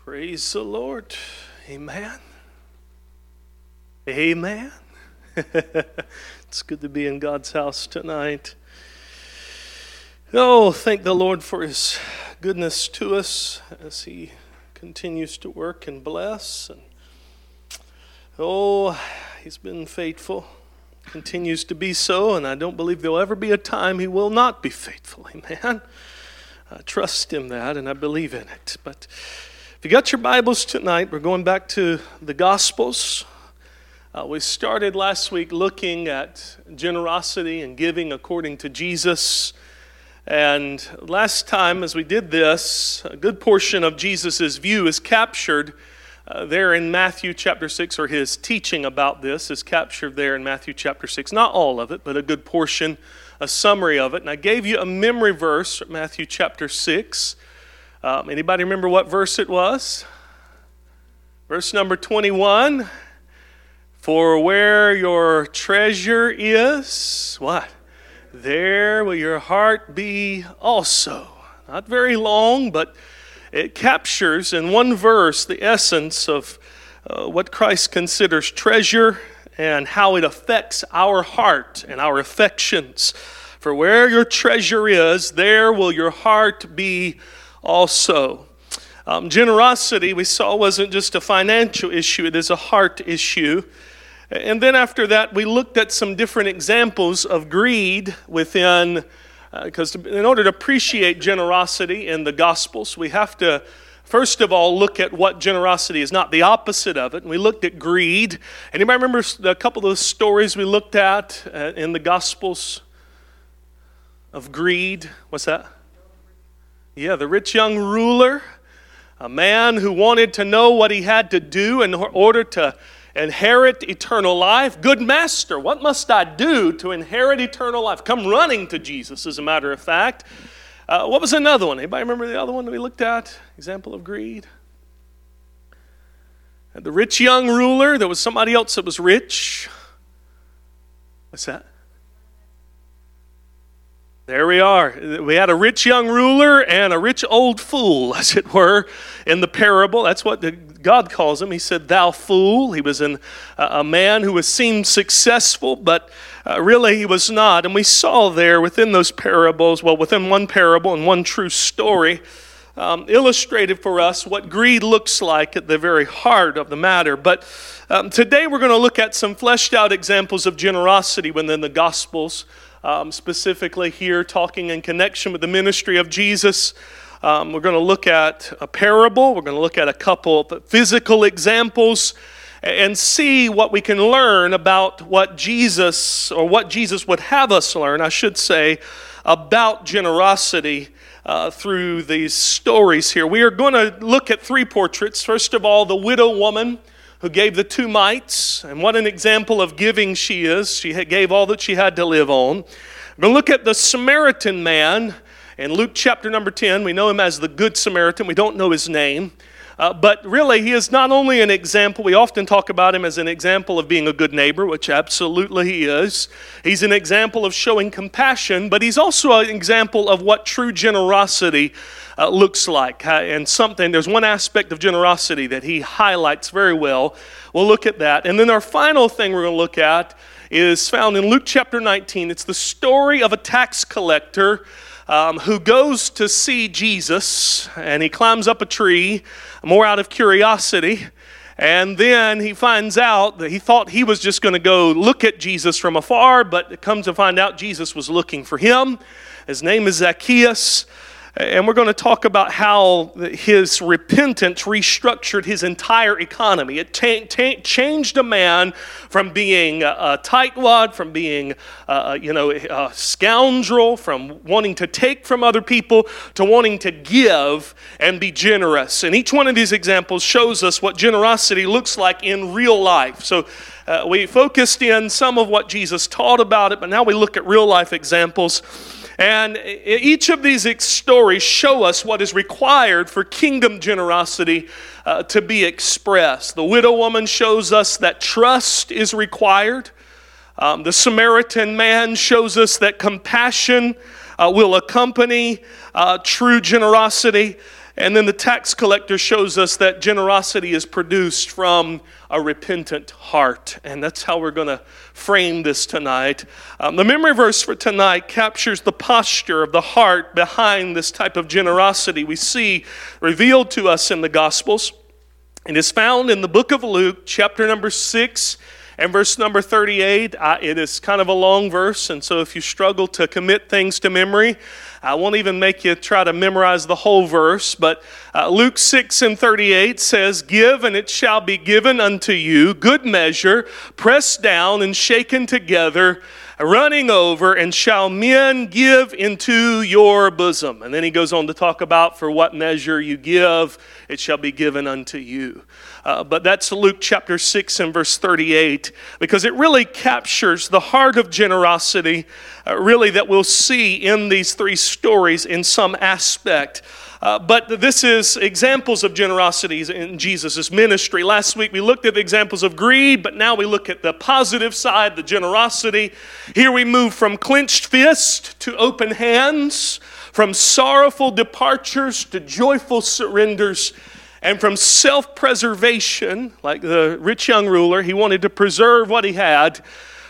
Praise the Lord. Amen. Amen. It's good to be in God's house tonight. Oh, thank the Lord for His goodness to us as He continues to work and bless. And He's been faithful, continues to be so, and I don't believe there'll ever be a time He will not be faithful. Amen. I trust Him that, and I believe in it. But if you got your Bibles tonight, we're going back to the Gospels. We started last week looking at generosity and giving according to Jesus. And last time as we did this, a good portion of Jesus' view is captured there in Matthew chapter 6, or His teaching about this is captured there in Matthew chapter 6. Not all of it, but a good portion, a summary of it. And I gave you a memory verse, Matthew chapter 6. Anybody remember what verse it was? Verse number 21. For where your treasure is, what? There will your heart be also. Not very long, but it captures in one verse the essence of what Christ considers treasure and how it affects our heart and our affections. For where your treasure is, there will your heart be also. Generosity, we saw, wasn't just a financial issue, it is a heart issue. And then after that, we looked at some different examples of greed within, because in order to appreciate generosity in the Gospels, we have to, first of all, look at what generosity is, not the opposite of it. And we looked at greed. Anybody remember a couple of the stories we looked at in the Gospels of greed? What's that? Yeah, the rich young ruler, a man who wanted to know what he had to do in order to inherit eternal life. Good master, what must I do to inherit eternal life? Come running to Jesus, as a matter of fact. What was another one? Anybody remember the other one that we looked at? Example of greed. The rich young ruler. There was somebody else that was rich. What's that? There we are. We had a rich young ruler and a rich old fool, as it were, in the parable. That's what God calls him. He said, thou fool. He was a man who seemed successful, but really he was not. And we saw there within those parables, within one parable and one true story, illustrated for us what greed looks like at the very heart of the matter. But today we're going to look at some fleshed out examples of generosity within the Gospels. Specifically here, talking in connection with the ministry of Jesus. We're going to look at a parable. We're going to look at a couple of physical examples and see what we can learn about what Jesus would have us learn, I should say, about generosity through these stories here. We are going to look at three portraits. First of all, the widow woman who gave the 2 mites, and what an example of giving she is. She gave all that she had to live on. We're going to look at the Samaritan man in Luke chapter number 10. We know him as the Good Samaritan. We don't know his name. But really, he is not only an example. We often talk about him as an example of being a good neighbor, which absolutely he is. He's an example of showing compassion, but he's also an example of what true generosity looks like. And there's one aspect of generosity that he highlights very well. We'll look at that. And then our final thing we're going to look at is found in Luke chapter 19. It's the story of a tax collector who goes to see Jesus, and he climbs up a tree, more out of curiosity, and then he finds out that he thought he was just going to go look at Jesus from afar, but it comes to find out Jesus was looking for him. His name is Zacchaeus. And we're going to talk about how his repentance restructured his entire economy. It changed a man from being a tightwad, from being a scoundrel, from wanting to take from other people, to wanting to give and be generous. And each one of these examples shows us what generosity looks like in real life. So we focused in some of what Jesus taught about it, but now we look at real life examples. And each of these stories show us what is required for kingdom generosity to be expressed. The widow woman shows us that trust is required. The Samaritan man shows us that compassion will accompany true generosity. And then the tax collector shows us that generosity is produced from a repentant heart. And that's how we're going to frame this tonight. The memory verse for tonight captures the posture of the heart behind this type of generosity we see revealed to us in the Gospels. It is found in the book of Luke, chapter number 6 and verse number 38. It is kind of a long verse, and so if you struggle to commit things to memory, I won't even make you try to memorize the whole verse, but Luke 6 and 38 says, "Give, and it shall be given unto you, good measure, pressed down and shaken together, running over, and shall men give into your bosom." And then he goes on to talk about, for what measure you give, it shall be given unto you. But that's Luke chapter 6 and verse 38, because it really captures the heart of generosity, really that we'll see in these three stories in some aspect. But this is examples of generosity in Jesus' ministry. Last week we looked at examples of greed, but now we look at the positive side, the generosity. Here we move from clenched fist to open hands, from sorrowful departures to joyful surrenders, and from self-preservation, like the rich young ruler, he wanted to preserve what he had,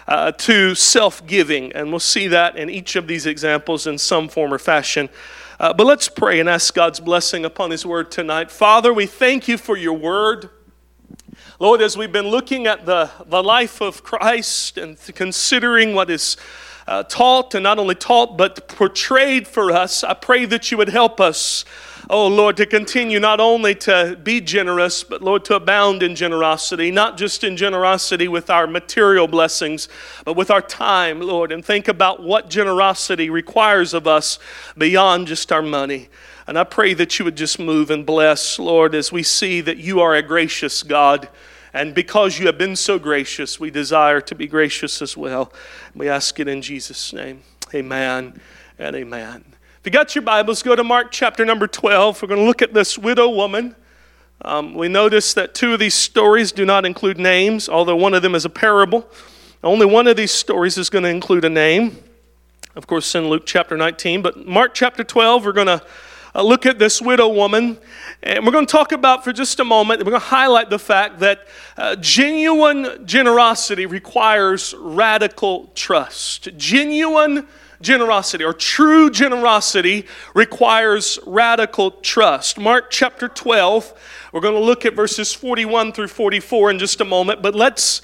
to self-giving. And we'll see that in each of these examples in some form or fashion. But let's pray and ask God's blessing upon His Word tonight. Father, we thank You for Your Word. Lord, as we've been looking at the life of Christ and considering what is taught, and not only taught, but portrayed for us, I pray that You would help us, oh Lord, to continue not only to be generous, but Lord, to abound in generosity, not just in generosity with our material blessings, but with our time, Lord, and think about what generosity requires of us beyond just our money. And I pray that You would just move and bless, Lord, as we see that You are a gracious God. And because You have been so gracious, we desire to be gracious as well. We ask it in Jesus' name. Amen and amen. If you got your Bibles, go to Mark chapter number 12. We're going to look at this widow woman. We notice that two of these stories do not include names, although one of them is a parable. Only one of these stories is going to include a name. Of course, in Luke chapter 19. But Mark chapter 12, we're going to look at this widow woman. And we're going to talk about for just a moment, we're going to highlight the fact that genuine generosity requires radical trust. Genuine generosity, or true generosity, requires radical trust. Mark chapter 12, we're going to look at verses 41 through 44 in just a moment, but let's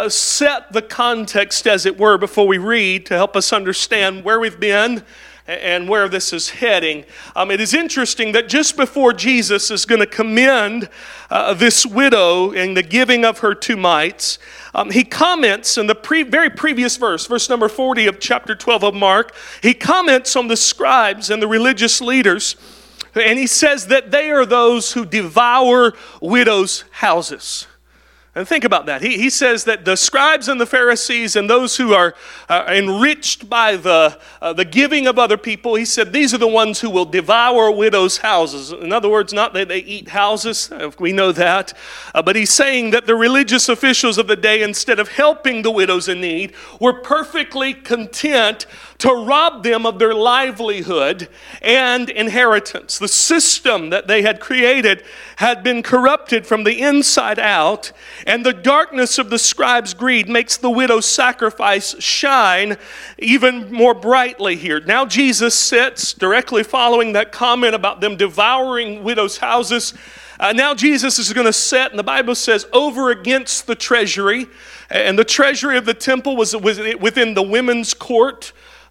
set the context, as it were, before we read to help us understand where we've been and where this is heading. It is interesting that just before Jesus is going to commend this widow in the giving of her 2 mites, he comments in the very previous verse number 40 of chapter 12 of Mark, he comments on the scribes and the religious leaders, and he says that they are those who devour widows' houses. And think about that. He says that the scribes and the Pharisees and those who are enriched by the giving of other people, he said these are the ones who will devour widows' houses. In other words, not that they eat houses, we know that, but he's saying that the religious officials of the day, instead of helping the widows in need, were perfectly content to rob them of their livelihood and inheritance. The system that they had created had been corrupted from the inside out, and the darkness of the scribes' greed makes the widow's sacrifice shine even more brightly here. Now Jesus sits directly following that comment about them devouring widows' houses. Now Jesus is going to sit, and the Bible says, over against the treasury. And the treasury of the temple was within the women's court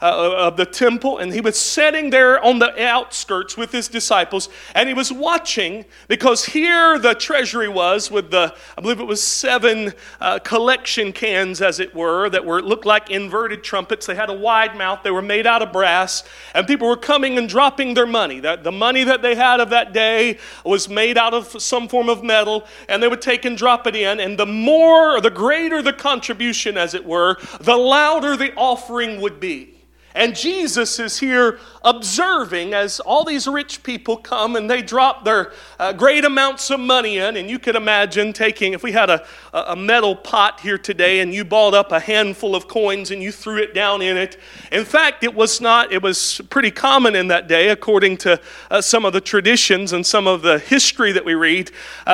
of the temple, and he was sitting there on the outskirts with his disciples, and he was watching, because here the treasury was with I believe it was 7 collection cans, as it were, that looked like inverted trumpets. They had a wide mouth. They were made out of brass, and people were coming and dropping their money. The money that they had of that day was made out of some form of metal, and they would take and drop it in, and the more, or the greater the contribution, as it were, the louder the offering would be. And Jesus is here observing as all these rich people come and they drop their great amounts of money in. And you could imagine taking, if we had a metal pot here today and you balled up a handful of coins and you threw it down in it. In fact, it was pretty common in that day, according to some of the traditions and some of the history that we read,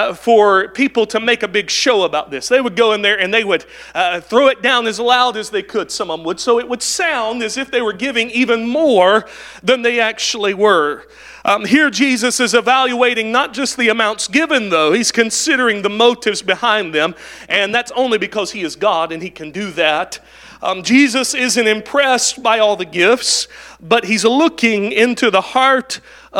for people to make a big show about this. They would go in there and they would throw it down as loud as they could, some of them would, so it would sound as if they were giving even more than they actually were. Here Jesus is evaluating not just the amounts given, though. He's considering the motives behind them, and that's only because he is God and he can do that. Jesus isn't impressed by all the gifts, but he's looking into the heart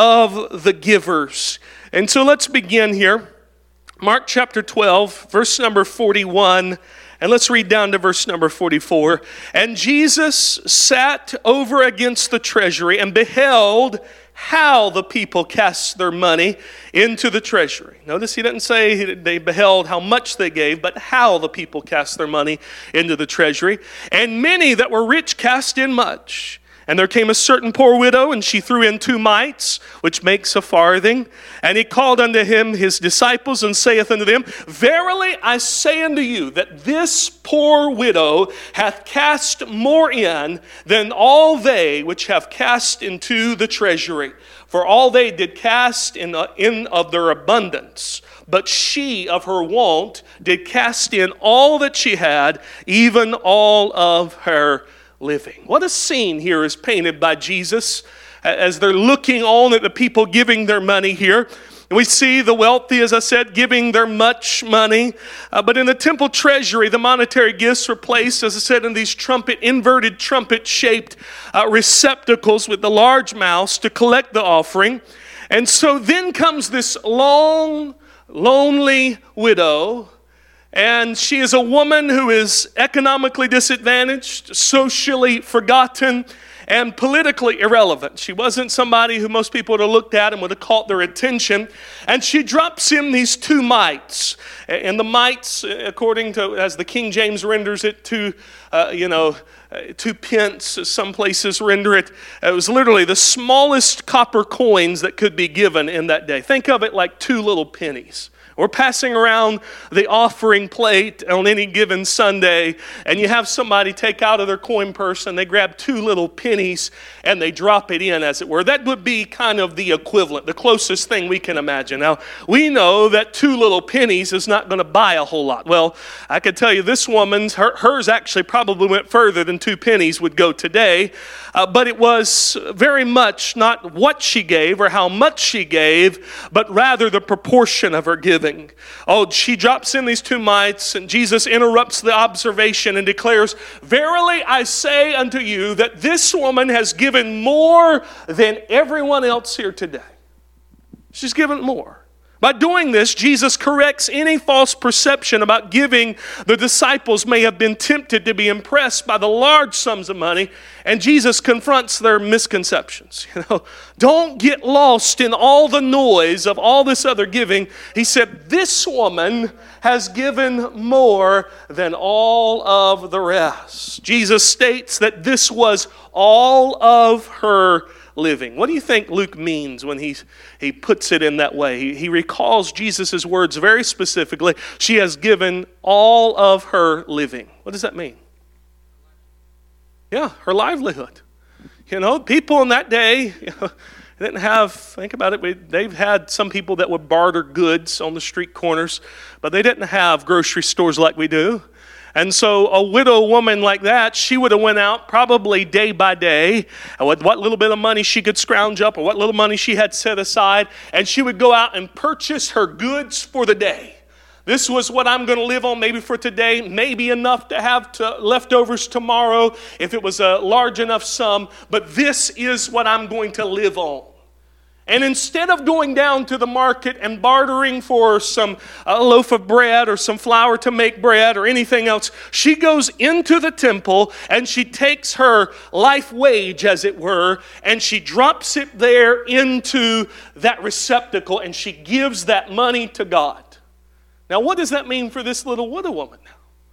of the givers. And so let's begin here. Mark chapter 12, verse number 41. And let's read down to verse number 44. And Jesus sat over against the treasury and beheld how the people cast their money into the treasury. Notice he didn't say they beheld how much they gave, but how the people cast their money into the treasury. And many that were rich cast in much. And there came a certain poor widow, and she threw in 2 mites, which makes a farthing. And he called unto him his disciples, and saith unto them, Verily I say unto you, that this poor widow hath cast more in than all they which have cast into the treasury. For all they did cast in of their abundance, but she of her want did cast in all that she had, even all of her living. What a scene here is painted by Jesus as they're looking on at the people giving their money here. And we see the wealthy, as I said, giving their much money. But in the temple treasury, the monetary gifts were placed, as I said, in these inverted trumpet-shaped receptacles with the large mouths to collect the offering. And so then comes this long, lonely widow. And she is a woman who is economically disadvantaged, socially forgotten, and politically irrelevant. She wasn't somebody who most people would have looked at and would have caught their attention. And she drops him these 2 mites. And the mites, according to, as the King James renders it, 2 pence, some places render it. It was literally the smallest copper coins that could be given in that day. Think of it like 2 little pennies. We're passing around the offering plate on any given Sunday, and you have somebody take out of their coin purse and they grab 2 little pennies and they drop it in, as it were. That would be kind of the equivalent, the closest thing we can imagine. Now, we know that 2 little pennies is not going to buy a whole lot. Well, I could tell you this woman's, hers actually probably went further than 2 pennies would go today, but it was very much not what she gave or how much she gave, but rather the proportion of her giving. Oh, she drops in these 2 mites, and Jesus interrupts the observation and declares, Verily I say unto you that this woman has given more than everyone else here today. She's given more. By doing this, Jesus corrects any false perception about giving. The disciples may have been tempted to be impressed by the large sums of money, and Jesus confronts their misconceptions. Don't get lost in all the noise of all this other giving. He said, this woman has given more than all of the rest. Jesus states that this was all of her living. What do you think Luke means when he puts it in that way? He recalls Jesus' words very specifically. She has given all of her living. What does that mean? Yeah, her livelihood. People in that day didn't have, think about it, they've had some people that would barter goods on the street corners, but they didn't have grocery stores like we do. And so a widow woman like that, she would have went out probably day by day, and with what little bit of money she could scrounge up or what little money she had set aside, and she would go out and purchase her goods for the day. This was what I'm going to live on maybe for today, maybe enough to have leftovers tomorrow if it was a large enough sum, but this is what I'm going to live on. And instead of going down to the market and bartering for a loaf of bread or some flour to make bread or anything else, she goes into the temple and she takes her life wage, as it were, and she drops it there into that receptacle and she gives that money to God. Now, what does that mean for this little widow woman now?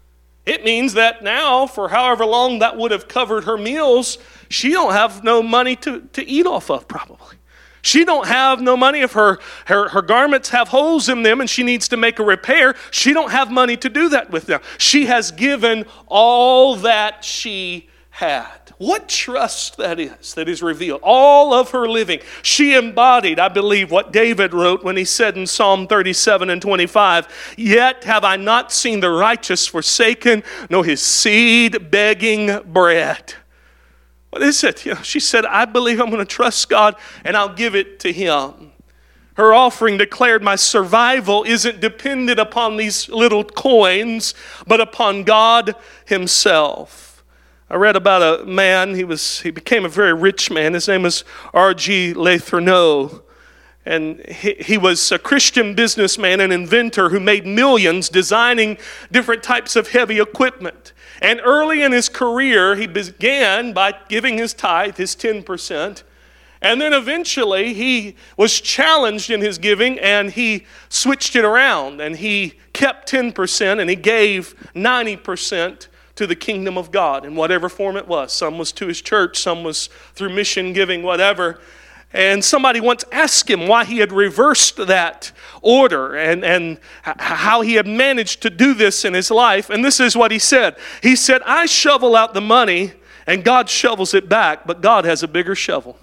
It means that now, for however long that would have covered her meals, she don't have no money to eat off of probably. She don't have no money if her garments have holes in them and she needs to make a repair. She don't have money to do that with them. She has given all that she had. What trust that is revealed. All of her living. She embodied, I believe, what David wrote when he said in Psalm 37 and 25, "Yet have I not seen the righteous forsaken, nor his seed begging bread." What is it? She said, I believe I'm going to trust God and I'll give it to Him. Her offering declared, my survival isn't dependent upon these little coins, but upon God Himself. I read about a man, he became a very rich man. His name was R.G. Letourneau. And he was a Christian businessman and inventor who made millions designing different types of heavy equipment. And early in his career, he began by giving his tithe, his 10%. And then eventually he was challenged in his giving and he switched it around. And he kept 10% and he gave 90% to the kingdom of God in whatever form it was. Some was to his church, some was through mission giving, whatever. And somebody once asked him why he had reversed that order and how he had managed to do this in his life. And this is what he said. He said, I shovel out the money and God shovels it back, but God has a bigger shovel.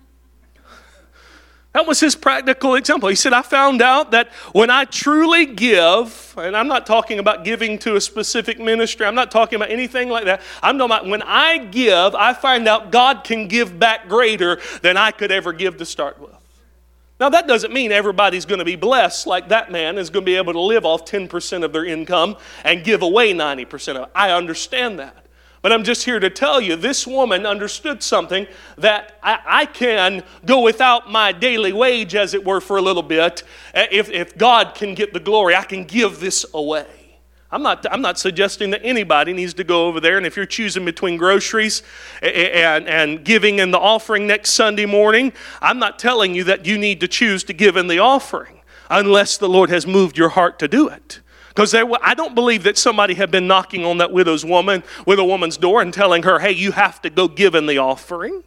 That was his practical example. He said, I found out that when I truly give, and I'm not talking about giving to a specific ministry, I'm not talking about anything like that. I'm talking about when I give, I find out God can give back greater than I could ever give to start with. Now that doesn't mean everybody's going to be blessed like that man is going to be able to live off 10% of their income and give away 90% of it. I understand that. But I'm just here to tell you, this woman understood something that I can go without my daily wage, as it were, for a little bit. If God can get the glory, I can give this away. I'm not suggesting that anybody needs to go over there, and if you're choosing between groceries and giving in the offering next Sunday morning, I'm not telling you that you need to choose to give in the offering unless the Lord has moved your heart to do it. Because I don't believe that somebody had been knocking on that widow's woman's door and telling her, hey, you have to go give in the offering.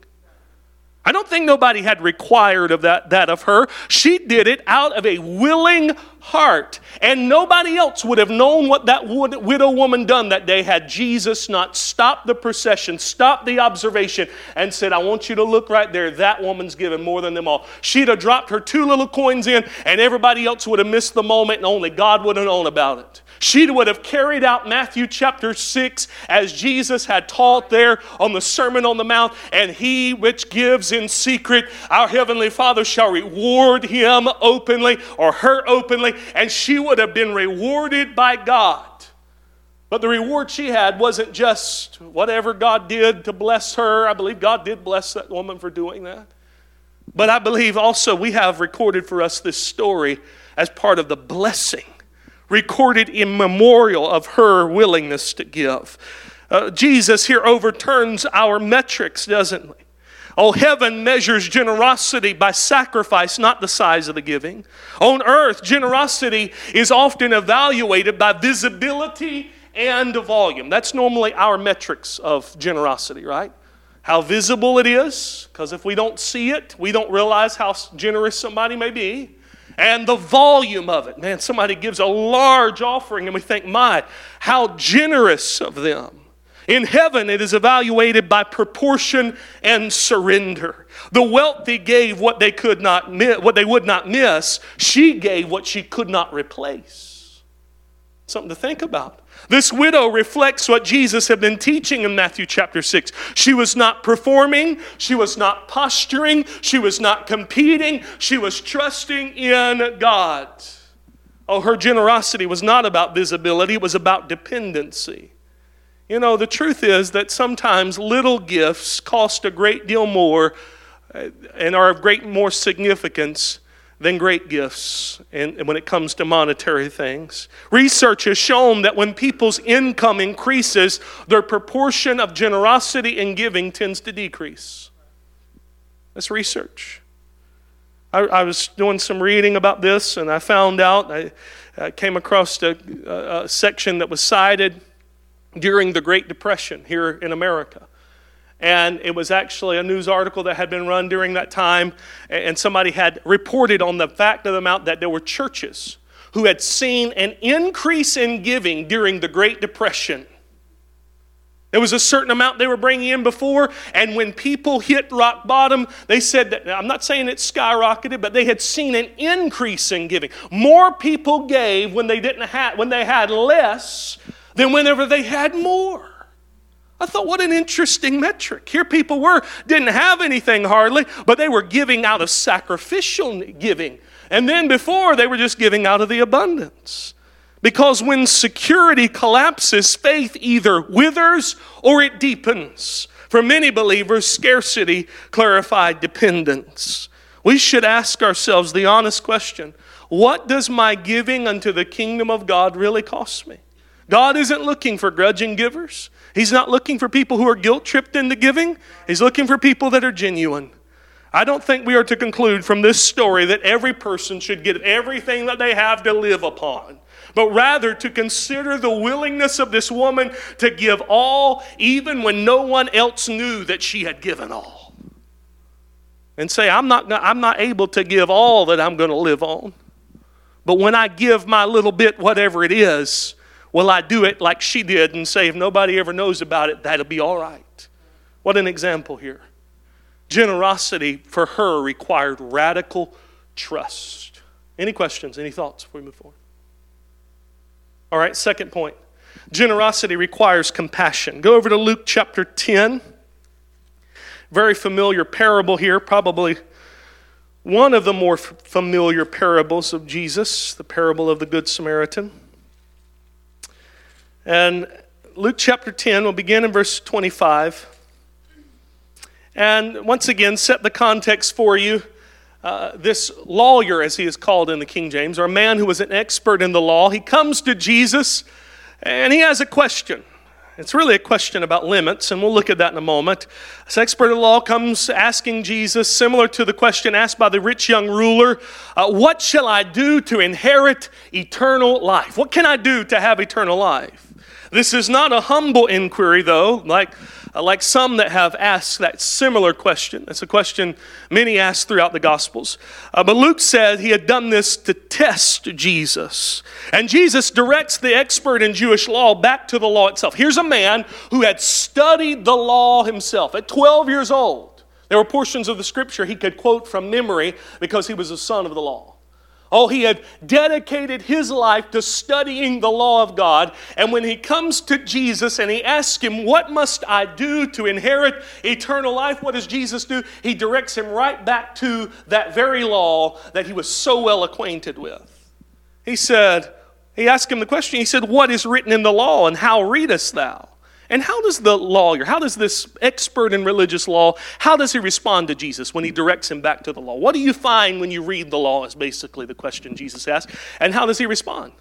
I don't think nobody had required of that of her. She did it out of a willing heart. And nobody else would have known what that widow woman done that day had Jesus not stopped the procession, stopped the observation, and said, I want you to look right there. That woman's given more than them all. She'd have dropped her 2 little coins in, and everybody else would have missed the moment, and only God would have known about it. She would have carried out Matthew chapter 6 as Jesus had taught there on the Sermon on the Mount. And he which gives in secret, our Heavenly Father shall reward him openly or her openly. And she would have been rewarded by God. But the reward she had wasn't just whatever God did to bless her. I believe God did bless that woman for doing that. But I believe also we have recorded for us this story as part of the blessing recorded in memorial of her willingness to give. Jesus here overturns our metrics, doesn't he? Oh, heaven measures generosity by sacrifice, not the size of the giving. On earth, generosity is often evaluated by visibility and volume. That's normally our metrics of generosity, right? How visible it is, because if we don't see it, we don't realize how generous somebody may be. And the volume of it. Man, somebody gives a large offering and we think, my, how generous of them. In heaven, it is evaluated by proportion and surrender. The wealthy gave what they would not miss. She gave what she could not replace. Something to think about. This widow reflects what Jesus had been teaching in Matthew chapter 6. She was not performing. She was not posturing. She was not competing. She was trusting in God. Oh, her generosity was not about visibility. It was about dependency. You know, the truth is that sometimes little gifts cost a great deal more and are of great more significance than great gifts and when it comes to monetary things. Research has shown that when people's income increases, their proportion of generosity and giving tends to decrease. That's research. I was doing some reading about this and I found out, I came across a section that was cited during the Great Depression here in America. And it was actually a news article that had been run during that time, and somebody had reported on the fact of the matter that there were churches who had seen an increase in giving during the Great Depression. There was a certain amount they were bringing in before, and when people hit rock bottom, they said that, I'm not saying it skyrocketed, but they had seen an increase in giving. More people gave when they had less than whenever they had more. I thought, what an interesting metric. Here people didn't have anything hardly, but they were giving out of sacrificial giving. And then before, they were just giving out of the abundance. Because when security collapses, faith either withers or it deepens. For many believers, scarcity clarified dependence. We should ask ourselves the honest question, what does my giving unto the kingdom of God really cost me? God isn't looking for grudging givers. He's not looking for people who are guilt-tripped into giving. He's looking for people that are genuine. I don't think we are to conclude from this story that every person should get everything that they have to live upon, but rather to consider the willingness of this woman to give all, even when no one else knew that she had given all. And say, I'm not able to give all that I'm going to live on, but when I give my little bit, whatever it is, will I do it like she did and say, if nobody ever knows about it, that'll be all right. What an example here. Generosity for her required radical trust. Any questions, any thoughts before we move forward? All right, second point. Generosity requires compassion. Go over to Luke chapter 10. Very familiar parable here, probably one of the more familiar parables of Jesus, the parable of the Good Samaritan. And Luke chapter 10, we'll begin in verse 25. And once again, set the context for you. This lawyer, as he is called in the King James, or a man who was an expert in the law, he comes to Jesus and he has a question. It's really a question about limits, and we'll look at that in a moment. This expert in the law comes asking Jesus, similar to the question asked by the rich young ruler, what shall I do to inherit eternal life? What can I do to have eternal life? This is not a humble inquiry, though, like some that have asked that similar question. It's a question many ask throughout the Gospels. But Luke said he had done this to test Jesus. And Jesus directs the expert in Jewish law back to the law itself. Here's a man who had studied the law himself at 12 years old. There were portions of the scripture he could quote from memory because he was a son of the law. Oh, he had dedicated his life to studying the law of God. And when he comes to Jesus and he asks him, what must I do to inherit eternal life? What does Jesus do? He directs him right back to that very law that he was so well acquainted with. He asked him the question, he said, what is written in the law and how readest thou? And how does the lawyer, how does this expert in religious law, how does he respond to Jesus when he directs him back to the law? What do you find when you read the law is basically the question Jesus asked. And how does he respond?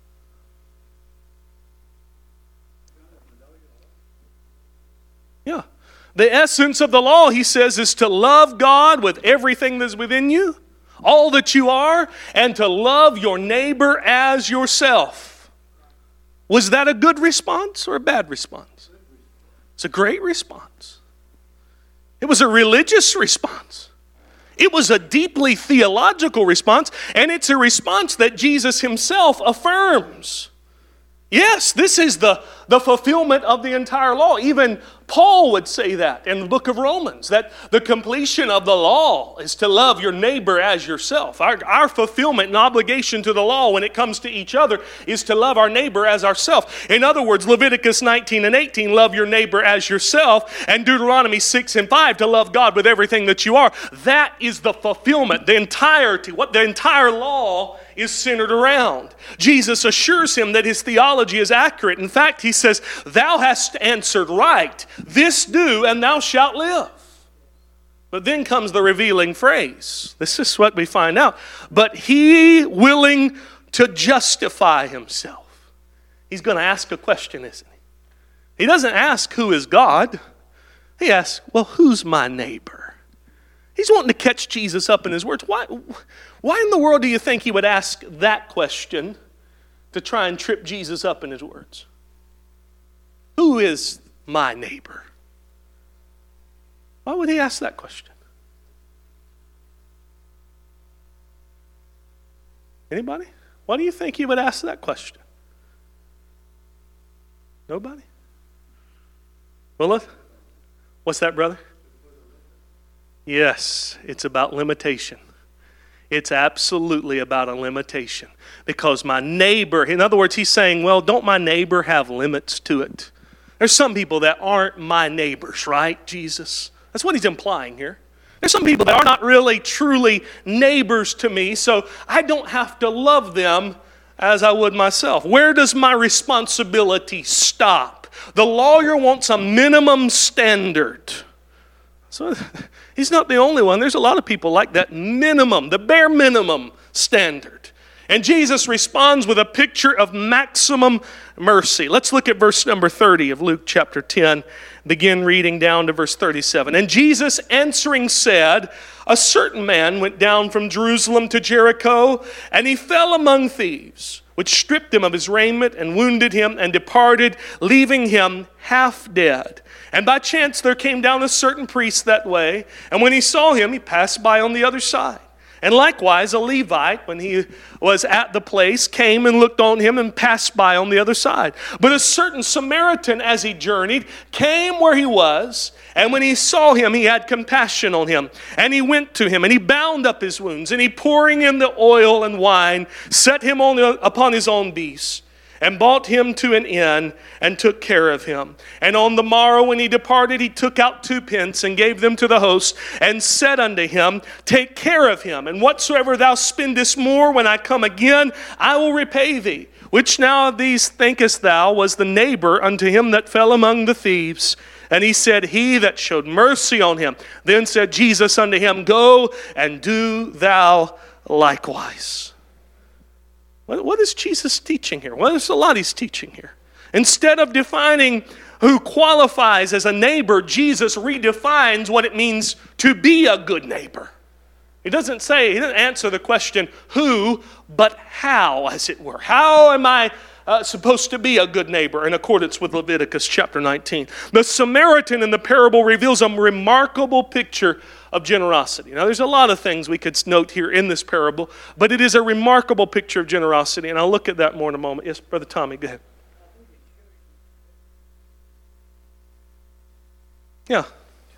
Yeah. The essence of the law, he says, is to love God with everything that's within you, all that you are, and to love your neighbor as yourself. Was that a good response or a bad response? It's a great response. It was a religious response. It was a deeply theological response, and it's a response that Jesus himself affirms. Yes, this is the fulfillment of the entire law. Even Paul would say that in the book of Romans, that the completion of the law is to love your neighbor as yourself. Our fulfillment and obligation to the law when it comes to each other is to love our neighbor as ourselves. In other words, Leviticus 19 and 18, love your neighbor as yourself, and Deuteronomy 6 and 5, to love God with everything that you are. That is the fulfillment, the entirety, what the entire law is centered around. Jesus assures him that his theology is accurate. In fact, he says, thou hast answered right. This do, and thou shalt live. But then comes the revealing phrase. This is what we find out. But he willing to justify himself. He's going to ask a question, isn't he? He doesn't ask who is God. He asks, well, who's my neighbor? He's wanting to catch Jesus up in his words. Why in the world do you think he would ask that question to try and trip Jesus up in his words? Who is my neighbor? Why would he ask that question? Anybody? Why do you think he would ask that question? Nobody? Well, what's that, brother? Yes, it's about limitation. It's absolutely about a limitation. Because my neighbor, in other words, he's saying, well, don't my neighbor have limits to it? There's some people that aren't my neighbors, right, Jesus? That's what he's implying here. There's some people that are not really, truly neighbors to me, so I don't have to love them as I would myself. Where does my responsibility stop? The lawyer wants a minimum standard. So he's not the only one. There's a lot of people like that minimum, the bare minimum standard. And Jesus responds with a picture of maximum mercy. Let's look at verse number 30 of Luke chapter 10. Begin reading down to verse 37. And Jesus answering said, a certain man went down from Jerusalem to Jericho, and he fell among thieves, which stripped him of his raiment and wounded him and departed, leaving him half dead. And by chance there came down a certain priest that way, and when he saw him, he passed by on the other side. And likewise, a Levite, when he was at the place, came and looked on him and passed by on the other side. But a certain Samaritan, as he journeyed, came where he was, and when he saw him, he had compassion on him. And he went to him, and he bound up his wounds, and he pouring in the oil and wine, set him upon his own beast, and brought him to an inn, and took care of him. And on the morrow when he departed, he took out 2 pence, and gave them to the host, and said unto him, take care of him, and whatsoever thou spendest more, when I come again, I will repay thee. Which now of these thinkest thou was the neighbor unto him that fell among the thieves? And he said, he that showed mercy on him. Then said Jesus unto him, go and do thou likewise. What is Jesus teaching here? Well, there's a lot he's teaching here. Instead of defining who qualifies as a neighbor, Jesus redefines what it means to be a good neighbor. He doesn't answer the question who, but how, as it were. How am I supposed to be a good neighbor in accordance with Leviticus chapter 19? The Samaritan in the parable reveals a remarkable picture of generosity. Now, there's a lot of things we could note here in this parable, but it is a remarkable picture of generosity, and I'll look at that more in a moment. Yes, Brother Tommy, go ahead. Yeah.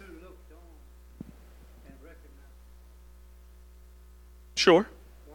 Sure.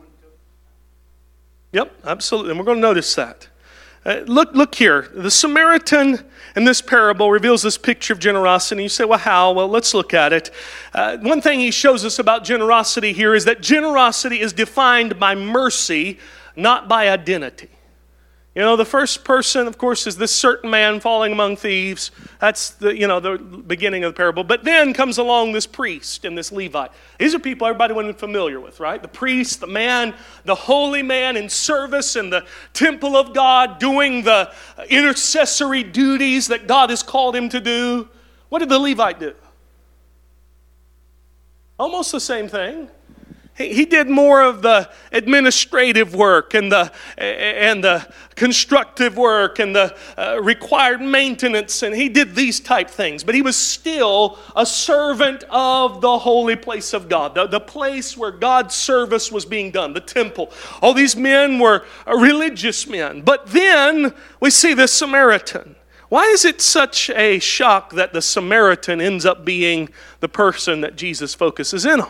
Yep, absolutely. And we're going to notice that. Look here. The Samaritan in this parable reveals this picture of generosity. You say, well, how? Well, let's look at it. One thing he shows us about generosity here is that generosity is defined by mercy, not by identity. You know, the first person, of course, is this certain man falling among thieves. That's the beginning of the parable. But then comes along this priest and this Levite. These are people everybody would be familiar with, right? The priest, the man, the holy man in service in the temple of God, doing the intercessory duties that God has called him to do. What did the Levite do? Almost the same thing. He did more of the administrative work and the constructive work and the required maintenance, and he did these type things. But he was still a servant of the holy place of God, the place where God's service was being done, the temple. All these men were religious men. But then we see the Samaritan. Why is it such a shock that the Samaritan ends up being the person that Jesus focuses in on?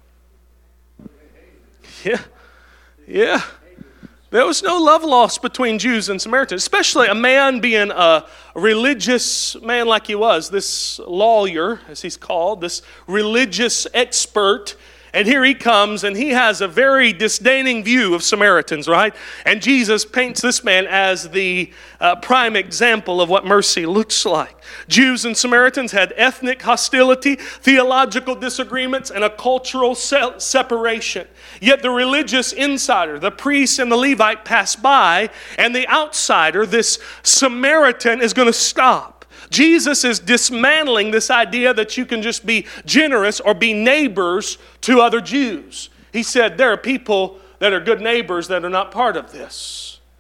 Yeah. There was no love lost between Jews and Samaritans, especially a man being a religious man like he was, this lawyer, as he's called, this religious expert. And here he comes, and he has a very disdaining view of Samaritans, right? And Jesus paints this man as the prime example of what mercy looks like. Jews and Samaritans had ethnic hostility, theological disagreements, and a cultural separation. Yet the religious insider, the priest and the Levite, pass by, and the outsider, this Samaritan, is going to stop. Jesus is dismantling this idea that you can just be generous or be neighbors to other Jews. He said there are people that are good neighbors that are not part of this.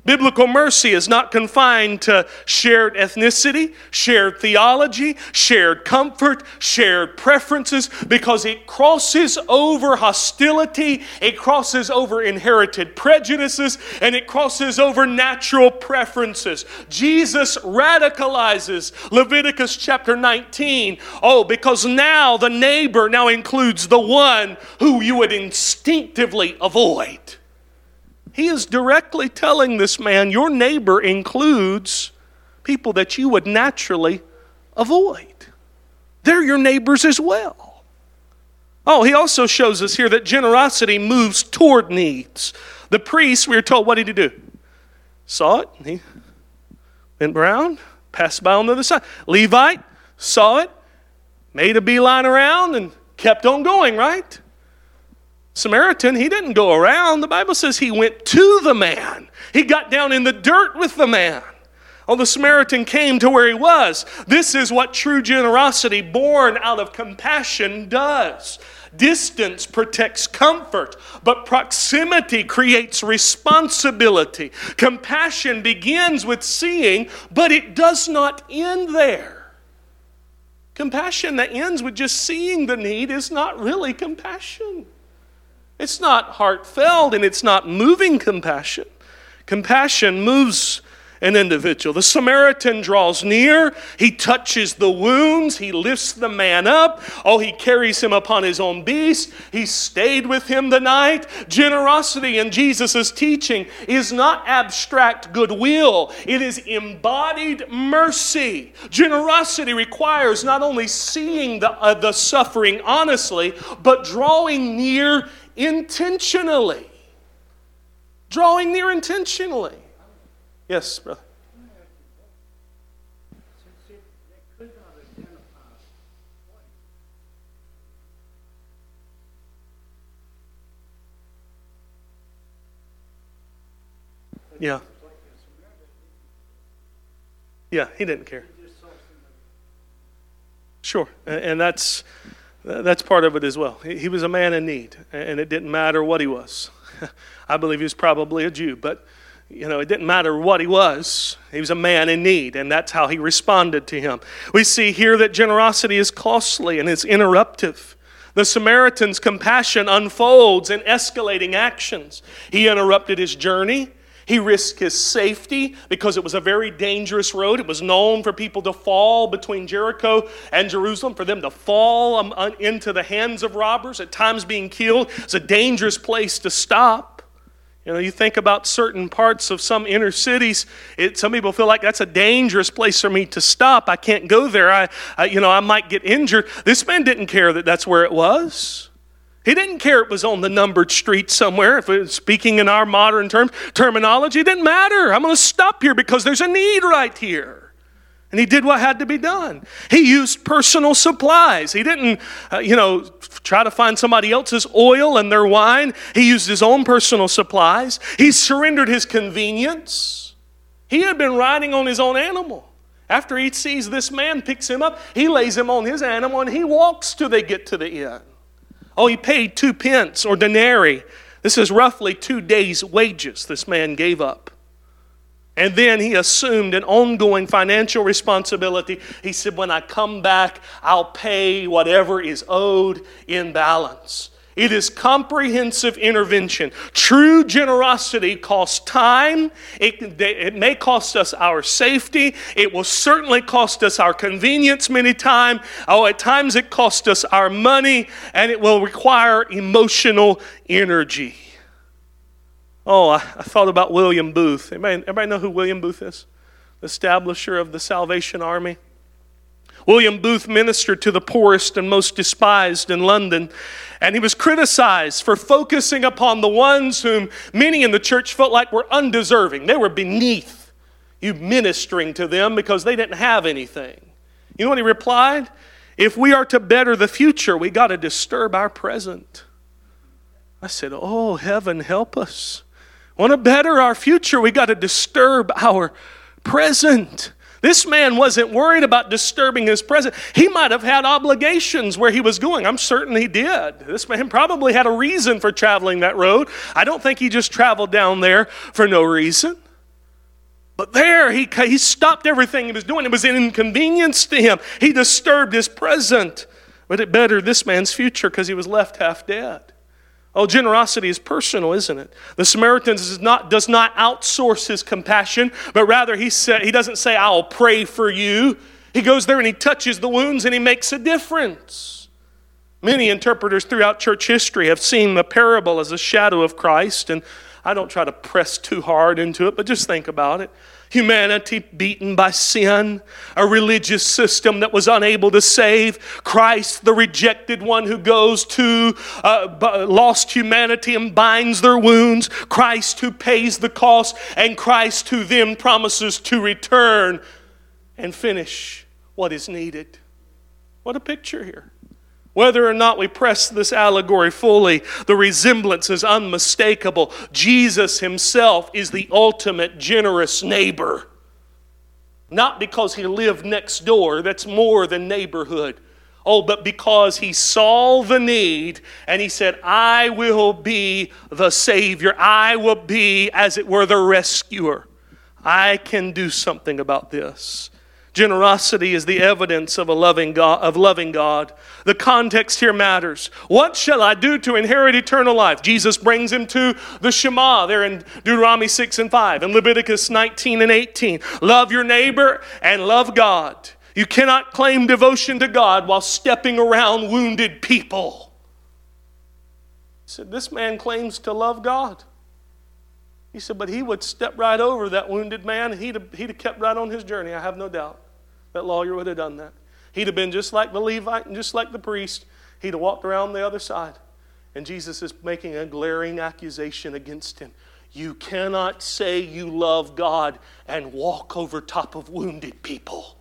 Biblical mercy is not confined to shared ethnicity, shared theology, shared comfort, shared preferences, because it crosses over hostility, it crosses over inherited prejudices, and it crosses over natural preferences. Jesus radicalizes Leviticus chapter 19. Oh, because now the neighbor now includes the one who you would instinctively avoid. He is directly telling this man, your neighbor includes people that you would naturally avoid. They're your neighbors as well. Oh, he also shows us here that generosity moves toward needs. The priest, we are told, what did he do? Saw it, he went around, passed by on the other side. Levite saw it, made a beeline around, and kept on going, right? Samaritan, he didn't go around. The Bible says he went to the man. He got down in the dirt with the man. Oh, the Samaritan came to where he was. This is what true generosity born out of compassion does. Distance protects comfort, but proximity creates responsibility. Compassion begins with seeing, but it does not end there. Compassion that ends with just seeing the need is not really compassion. It's not heartfelt and it's not moving compassion. Compassion moves an individual. The Samaritan draws near. He touches the wounds. He lifts the man up. Oh, he carries him upon his own beast. He stayed with him the night. Generosity in Jesus' teaching is not abstract goodwill. It is embodied mercy. Generosity requires not only seeing the suffering honestly, but drawing near intentionally. Drawing near intentionally. Yes, brother. Yeah. Yeah, he didn't care. Sure, and that's part of it as well. He was a man in need, and it didn't matter what he was. I believe he was probably a Jew, but it didn't matter what he was. He was a man in need, and that's how he responded to him. We see here that generosity is costly and it's interruptive. The Samaritan's compassion unfolds in escalating actions. He interrupted his journey. He risked his safety because it was a very dangerous road. It was known for people to fall between Jericho and Jerusalem, for them to fall into the hands of robbers, at times being killed. It's a dangerous place to stop. You think about certain parts of some inner cities. Some people feel like that's a dangerous place for me to stop. I can't go there. I might get injured. This man didn't care that that's where it was. He didn't care it was on the numbered street somewhere. If it was speaking in our modern terminology, it didn't matter. I'm going to stop here because there's a need right here. And he did what had to be done. He used personal supplies. He didn't, try to find somebody else's oil and their wine. He used his own personal supplies. He surrendered his convenience. He had been riding on his own animal. After he sees this man, picks him up, he lays him on his animal and he walks till they get to the inn. Oh, he paid 2 pence or denarii. This is roughly 2 days' wages this man gave up. And then he assumed an ongoing financial responsibility. He said, when I come back, I'll pay whatever is owed in balance. It is comprehensive intervention. True generosity costs time. It may cost us our safety. It will certainly cost us our convenience many times. Oh, at times it costs us our money, and it will require emotional energy. Oh, I thought about William Booth. Everybody know who William Booth is? The establisher of the Salvation Army. William Booth ministered to the poorest and most despised in London, and he was criticized for focusing upon the ones whom many in the church felt like were undeserving. They were beneath you ministering to them because they didn't have anything. You know what he replied? If we are to better the future, we got to disturb our present. I said, oh, heaven help us. Want to better our future, we got to disturb our present. This man wasn't worried about disturbing his present. He might have had obligations where he was going. I'm certain he did. This man probably had a reason for traveling that road. I don't think he just traveled down there for no reason. But there, he stopped everything he was doing. It was an inconvenience to him. He disturbed his present. But it bettered this man's future because he was left half dead. Oh, generosity is personal, isn't it? The Samaritan does not outsource his compassion, but rather he doesn't say, I'll pray for you. He goes there and he touches the wounds and he makes a difference. Many interpreters throughout church history have seen the parable as a shadow of Christ, and I don't try to press too hard into it, but just think about it. Humanity beaten by sin, a religious system that was unable to save, Christ, the rejected one who goes to lost humanity and binds their wounds, Christ who pays the cost, and Christ who then promises to return and finish what is needed. What a picture here. Whether or not we press this allegory fully, the resemblance is unmistakable. Jesus himself is the ultimate generous neighbor. Not because he lived next door, that's more than neighborhood. Oh, but because he saw the need and he said, I will be the Savior. I will be, as it were, the rescuer. I can do something about this. Generosity is the evidence of loving God. The context here matters. What shall I do to inherit eternal life? Jesus brings him to the Shema there in Deuteronomy 6 and 5 and Leviticus 19 and 18. Love your neighbor and love God. You cannot claim devotion to God while stepping around wounded people. He said, this man claims to love God. He said, but he would step right over that wounded man and he'd have kept right on his journey, I have no doubt. That lawyer would have done that. He'd have been just like the Levite and just like the priest. He'd have walked around the other side. And Jesus is making a glaring accusation against him. You cannot say you love God and walk over top of wounded people.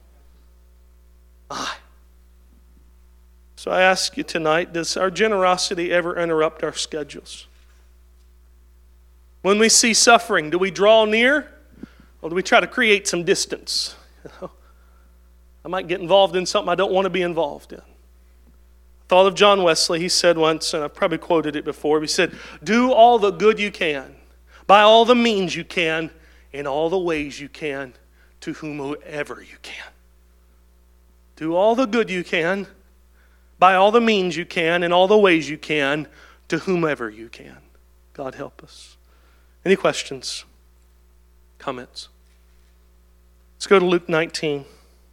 So I ask you tonight, does our generosity ever interrupt our schedules? When we see suffering, do we draw near or do we try to create some distance? I might get involved in something I don't want to be involved in. I thought of John Wesley. He said once, and I've probably quoted it before, he said, do all the good you can, by all the means you can, in all the ways you can, to whomever you can. Do all the good you can, by all the means you can, in all the ways you can, to whomever you can. God help us. Any questions? Comments? Let's go to Luke 19.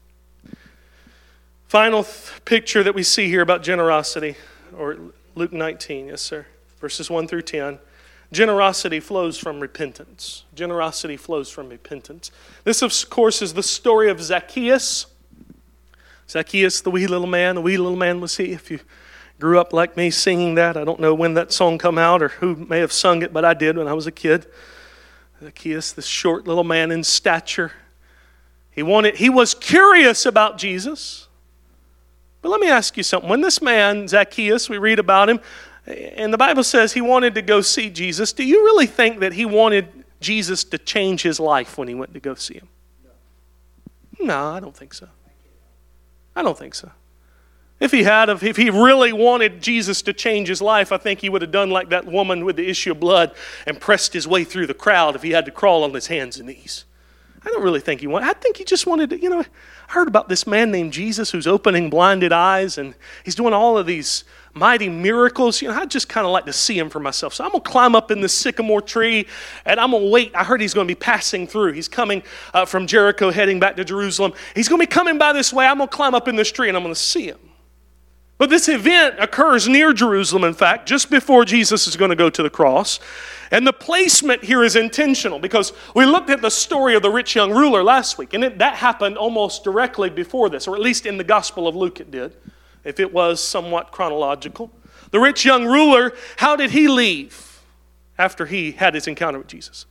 Final picture that we see here about generosity, or Luke 19, yes sir, verses 1 through 10. Generosity flows from repentance. Generosity flows from repentance. This, of course, is the story of Zacchaeus. Zacchaeus, the wee little man. The wee little man was he. If you grew up like me singing that, I don't know when that song come out or who may have sung it, but I did when I was a kid. Zacchaeus, this short little man in stature. He was curious about Jesus. But let me ask you something. When this man, Zacchaeus, we read about him, and the Bible says he wanted to go see Jesus, do you really think that he wanted Jesus to change his life when he went to go see him? No, I don't think so. I don't think so. If he really wanted Jesus to change his life, I think he would have done like that woman with the issue of blood and pressed his way through the crowd if he had to crawl on his hands and knees. I don't really think he wanted. I think he just wanted to, I heard about this man named Jesus who's opening blinded eyes and he's doing all of these mighty miracles. I'd just kind of like to see him for myself. So I'm going to climb up in this sycamore tree and I'm going to wait. I heard he's going to be passing through. He's coming from Jericho heading back to Jerusalem. He's going to be coming by this way. I'm going to climb up in this tree and I'm going to see him. But this event occurs near Jerusalem, in fact, just before Jesus is going to go to the cross. And the placement here is intentional because we looked at the story of the rich young ruler last week, and that happened almost directly before this, or at least in the Gospel of Luke it did, if it was somewhat chronological. The rich young ruler, how did he leave after he had his encounter with Jesus?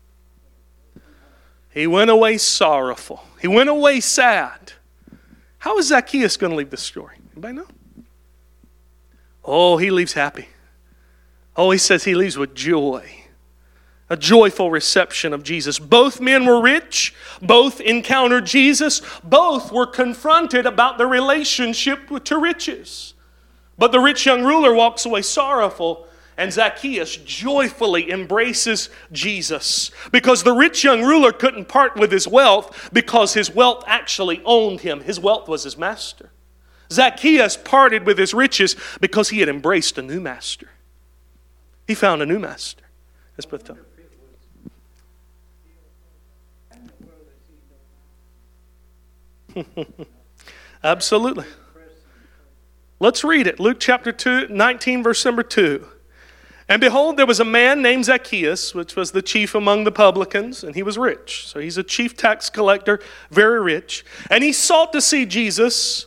He went away sorrowful. He went away sad. How is Zacchaeus going to leave this story? Anybody know? Oh, he leaves happy. Oh, he says he leaves with joy. A joyful reception of Jesus. Both men were rich. Both encountered Jesus. Both were confronted about their relationship to riches. But the rich young ruler walks away sorrowful, And Zacchaeus joyfully embraces Jesus because the rich young ruler couldn't part with his wealth because his wealth actually owned him. His wealth was his master. Zacchaeus parted with his riches because he had embraced a new master. He found a new master. Let's put it down. Absolutely. Let's read it. Luke chapter 19, verse number 2. And behold, there was a man named Zacchaeus, which was the chief among the publicans, and he was rich. So he's a chief tax collector, very rich. And he sought to see Jesus,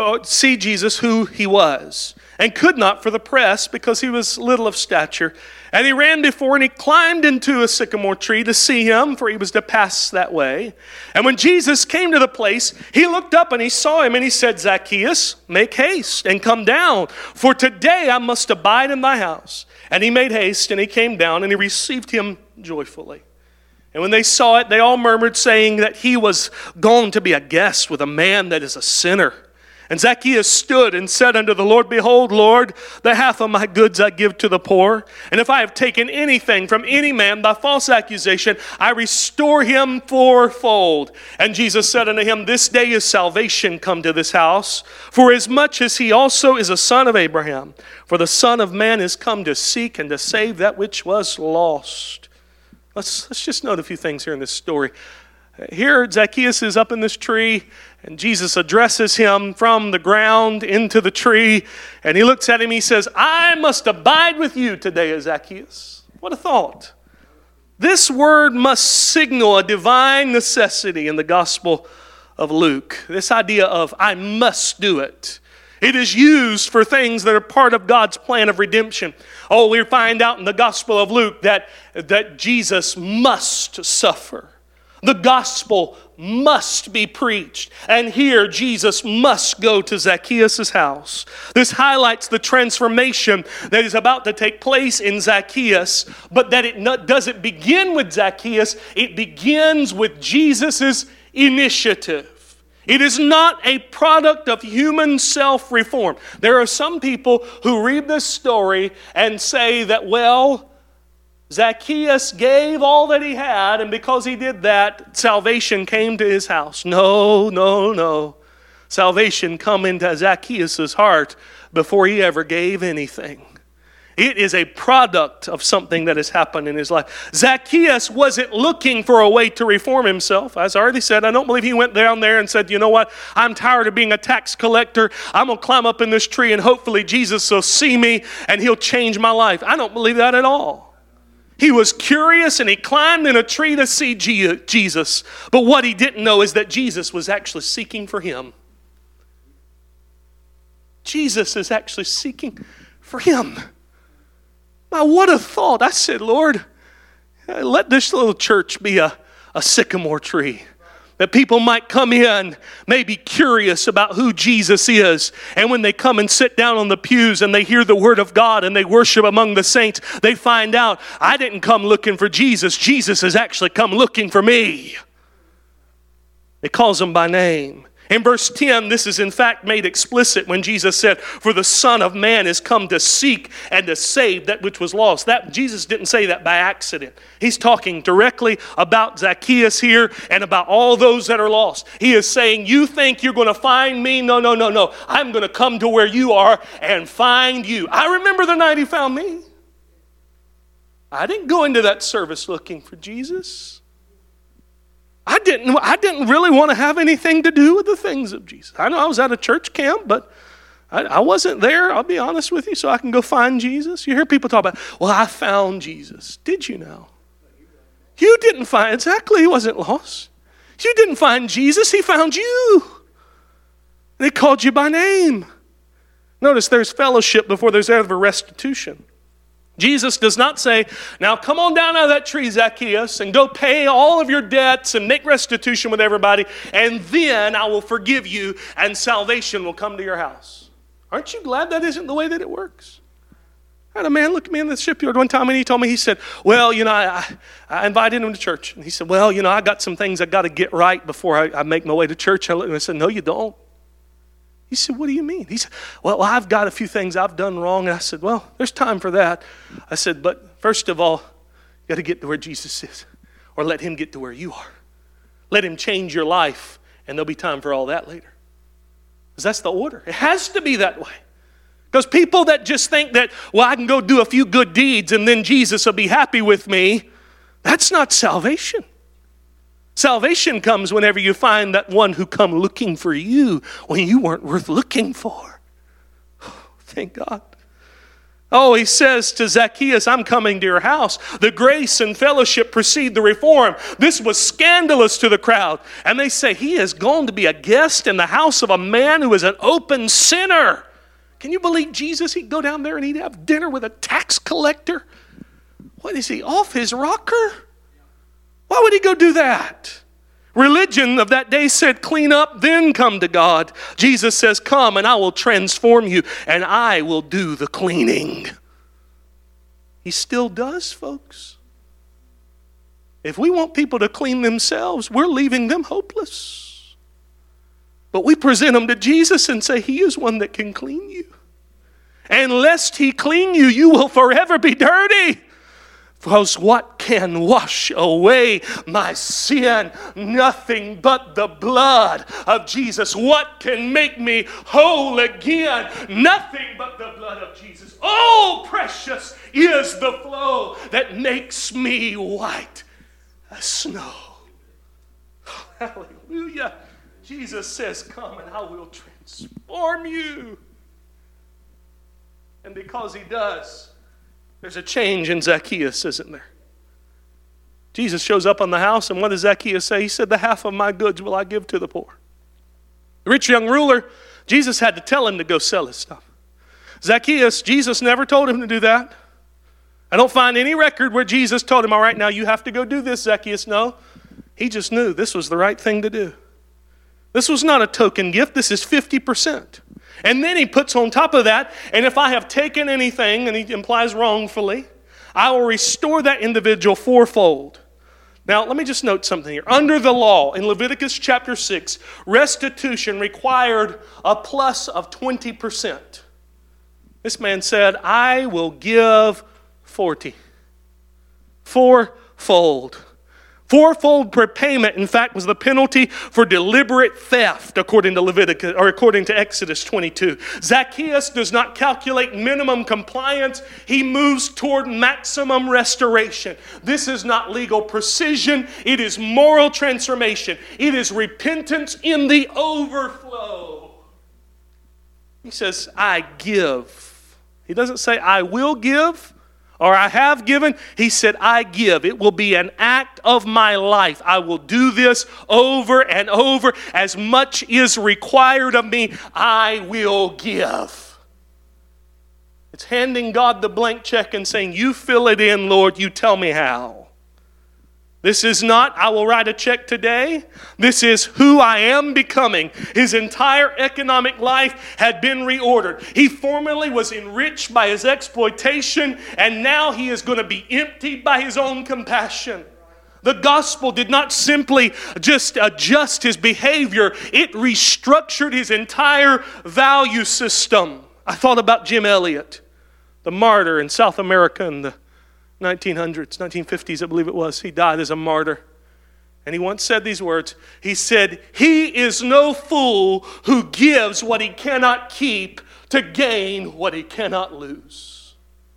who he was, and could not for the press because he was little of stature. And he ran before and he climbed into a sycamore tree to see him, for he was to pass that way. And when Jesus came to the place, he looked up and he saw him and he said, Zacchaeus, make haste and come down, for today I must abide in thy house. And he made haste and he came down and he received him joyfully. And when they saw it, they all murmured, saying that he was gone to be a guest with a man that is a sinner. And Zacchaeus stood and said unto the Lord, Behold, Lord, the half of my goods I give to the poor. And if I have taken anything from any man by false accusation, I restore him fourfold. And Jesus said unto him, This day is salvation come to this house, for as much as he also is a son of Abraham. For the Son of Man is come to seek and to save that which was lost. Let's just note a few things here in this story. Here, Zacchaeus is up in this tree, and Jesus addresses him from the ground into the tree, and he looks at him, he says, I must abide with you today, Zacchaeus. What a thought. This word must signal a divine necessity in the Gospel of Luke. This idea of, I must do it. It is used for things that are part of God's plan of redemption. Oh, we find out in the Gospel of Luke that Jesus must suffer. The gospel must be preached. And here Jesus must go to Zacchaeus' house. This highlights the transformation that is about to take place in Zacchaeus, but that it doesn't begin with Zacchaeus. It begins with Jesus' initiative. It is not a product of human self-reform. There are some people who read this story and say that, well, Zacchaeus gave all that he had, and because he did that, salvation came to his house. No. Salvation come into Zacchaeus' heart before he ever gave anything. It is a product of something that has happened in his life. Zacchaeus wasn't looking for a way to reform himself. As I already said, I don't believe he went down there and said, you know what, I'm tired of being a tax collector. I'm going to climb up in this tree and hopefully Jesus will see me and he'll change my life. I don't believe that at all. He was curious and he climbed in a tree to see Jesus. But what he didn't know is that Jesus was actually seeking for him. Jesus is actually seeking for him. Now, what a thought. I said, Lord, let this little church be a sycamore tree. That people might come in, maybe curious about who Jesus is. And when they come and sit down on the pews and they hear the word of God and they worship among the saints, they find out, I didn't come looking for Jesus. Jesus has actually come looking for me. It calls him by name. In verse 10, this is in fact made explicit when Jesus said, for the Son of Man is come to seek and to save that which was lost. That Jesus didn't say that by accident. He's talking directly about Zacchaeus here and about all those that are lost. He is saying, you think you're going to find me? No. I'm going to come to where you are and find you. I remember the night he found me. I didn't go into that service looking for Jesus. I didn't really want to have anything to do with the things of Jesus. I know I was at a church camp, but I wasn't there, I'll be honest with you, so I can go find Jesus. You hear people talk about, well, I found Jesus. Did you know? You didn't find, exactly, he wasn't lost. You didn't find Jesus, he found you. And he called you by name. Notice there's fellowship before there's ever restitution. Jesus does not say, now come on down out of that tree, Zacchaeus, and go pay all of your debts and make restitution with everybody, and then I will forgive you and salvation will come to your house. Aren't you glad that isn't the way that it works? I had a man look at me in the shipyard one time and he told me, he said, well, I invited him to church. And he said, well, I got some things I got to get right before I make my way to church. And I said, no, you don't. He said, what do you mean? He said, well, I've got a few things I've done wrong. And I said, well, there's time for that. I said, but first of all, you got to get to where Jesus is, or let him get to where you are. Let him change your life, and there'll be time for all that later. Because that's the order. It has to be that way. Because people that just think that, well, I can go do a few good deeds and then Jesus will be happy with me, that's not salvation. Salvation comes whenever you find that one who come looking for you when you weren't worth looking for. Thank God. Oh, he says to Zacchaeus, I'm coming to your house. The grace and fellowship precede the reform. This was scandalous to the crowd. And they say, he has gone to be a guest in the house of a man who is an open sinner. Can you believe Jesus? He'd go down there and he'd have dinner with a tax collector. What is he, off his rocker? Why would he go do that? Religion of that day said, clean up, then come to God. Jesus says, come and I will transform you and I will do the cleaning. He still does, folks. If we want people to clean themselves, we're leaving them hopeless. But we present them to Jesus and say, he is one that can clean you. And lest he clean you, you will forever be dirty. Because what can wash away my sin? Nothing but the blood of Jesus. What can make me whole again? Nothing but the blood of Jesus. Oh, precious is the flow that makes me white as snow. Hallelujah. Jesus says, come and I will transform you. And because he does, there's a change in Zacchaeus, isn't there? Jesus shows up on the house, and what does Zacchaeus say? He said, the half of my goods will I give to the poor. The rich young ruler, Jesus had to tell him to go sell his stuff. Zacchaeus, Jesus never told him to do that. I don't find any record where Jesus told him, all right, now you have to go do this, Zacchaeus. No, he just knew this was the right thing to do. This was not a token gift. This is 50%. And then he puts on top of that, and if I have taken anything, and he implies wrongfully, I will restore that individual fourfold. Now, let me just note something here. Under the law, in Leviticus chapter 6, restitution required a plus of 20%. This man said, I will give 40. Fourfold. Fourfold prepayment, in fact, was the penalty for deliberate theft, according to Leviticus, or according to Exodus 22. Zacchaeus does not calculate minimum compliance. He moves toward maximum restoration. This is not legal precision. It is moral transformation. It is repentance in the overflow. He says, I give. He doesn't say, I will give. Or I have given. He said, I give. It will be an act of my life. I will do this over and over. As much is required of me, I will give. It's handing God the blank check and saying, you fill it in, Lord. You tell me how. This is not, I will write a check today. This is who I am becoming. His entire economic life had been reordered. He formerly was enriched by his exploitation, and now he is going to be emptied by his own compassion. The gospel did not simply just adjust his behavior. It restructured his entire value system. I thought about Jim Elliot, the martyr in South America in the 1900s, 1950s, I believe it was. He died as a martyr. And he once said these words. He said, he is no fool who gives what he cannot keep to gain what he cannot lose.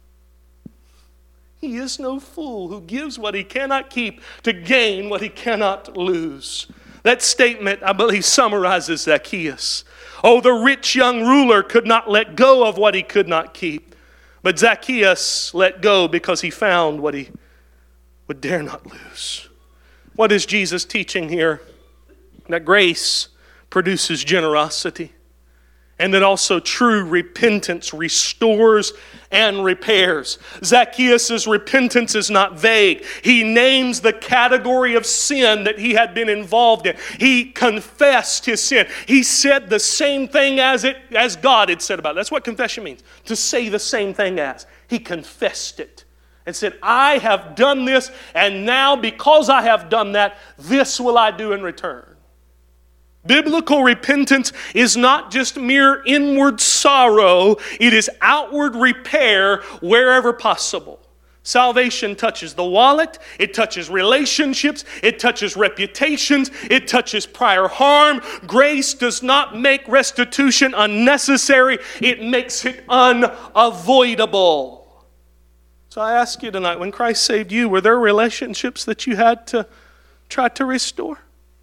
He is no fool who gives what he cannot keep to gain what he cannot lose. That statement, I believe, summarizes Zacchaeus. Oh, the rich young ruler could not let go of what he could not keep. But Zacchaeus let go because he found what he would dare not lose. What is Jesus teaching here? That grace produces generosity. And that also true repentance restores and repairs. Zacchaeus' repentance is not vague. He names the category of sin that he had been involved in. He confessed his sin. He said the same thing as God had said about it. That's what confession means. To say the same thing as. He confessed it and said, I have done this, and now because I have done that, this will I do in return. Biblical repentance is not just mere inward sorrow. It is outward repair wherever possible. Salvation touches the wallet, it touches relationships, it touches reputations, it touches prior harm. Grace does not make restitution unnecessary, it makes it unavoidable. So I ask you tonight, when Christ saved you, were there relationships that you had to try to restore?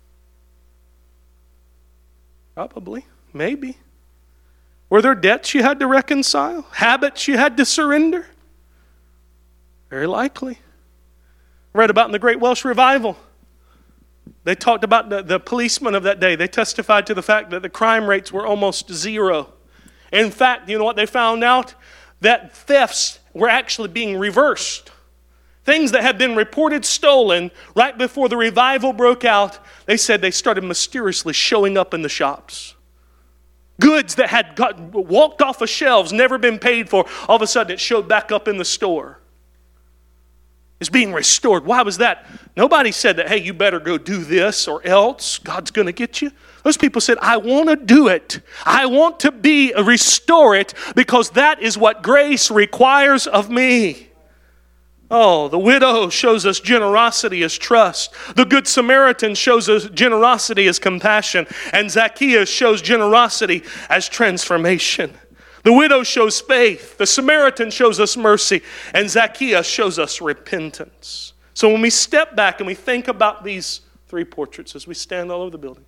Probably, maybe. Were there debts you had to reconcile? Habits you had to surrender? Very likely. I read about in the Great Welsh Revival. They talked about the policemen of that day. They testified to the fact that the crime rates were almost zero. In fact, you know what they found out? That thefts were actually being reversed. Things that had been reported stolen right before the revival broke out, they said they started mysteriously showing up in the shops. Goods that had walked off of shelves, never been paid for, all of a sudden it showed back up in the store. It's being restored. Why was that? Nobody said that, hey, you better go do this or else God's going to get you. Those people said, I want to do it. I want to restore it because that is what grace requires of me. Oh, the widow shows us generosity as trust. The Good Samaritan shows us generosity as compassion. And Zacchaeus shows generosity as transformation. The widow shows faith. The Samaritan shows us mercy. And Zacchaeus shows us repentance. So when we step back and we think about these three portraits as we stand all over the building.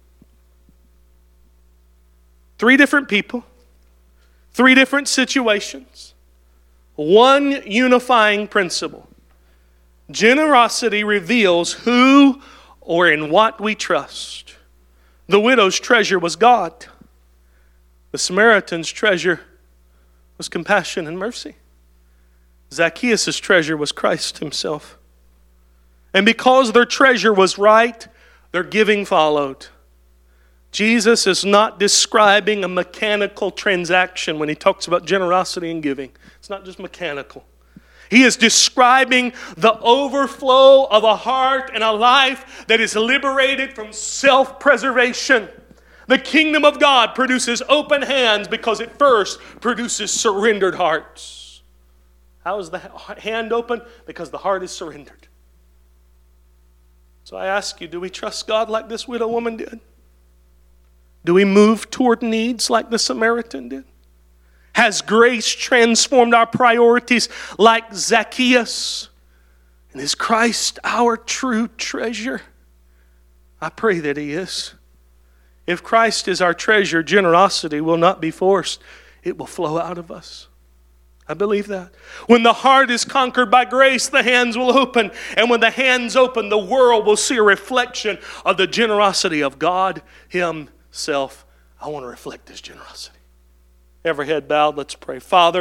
Three different people. Three different situations. One unifying principle. Generosity reveals who or in what we trust. The widow's treasure was God. The Samaritan's treasure was compassion and mercy. Zacchaeus' treasure was Christ himself. And because their treasure was right, their giving followed. Jesus is not describing a mechanical transaction when he talks about generosity and giving. It's not just mechanical. He is describing the overflow of a heart and a life that is liberated from self-preservation. The kingdom of God produces open hands because it first produces surrendered hearts. How is the hand open? Because the heart is surrendered. So I ask you, do we trust God like this widow woman did? Do we move toward needs like the Samaritan did? Has grace transformed our priorities like Zacchaeus? And is Christ our true treasure? I pray that he is. If Christ is our treasure, generosity will not be forced. It will flow out of us. I believe that. When the heart is conquered by grace, the hands will open. And when the hands open, the world will see a reflection of the generosity of God himself. I want to reflect this generosity. Every head bowed, let's pray. Father,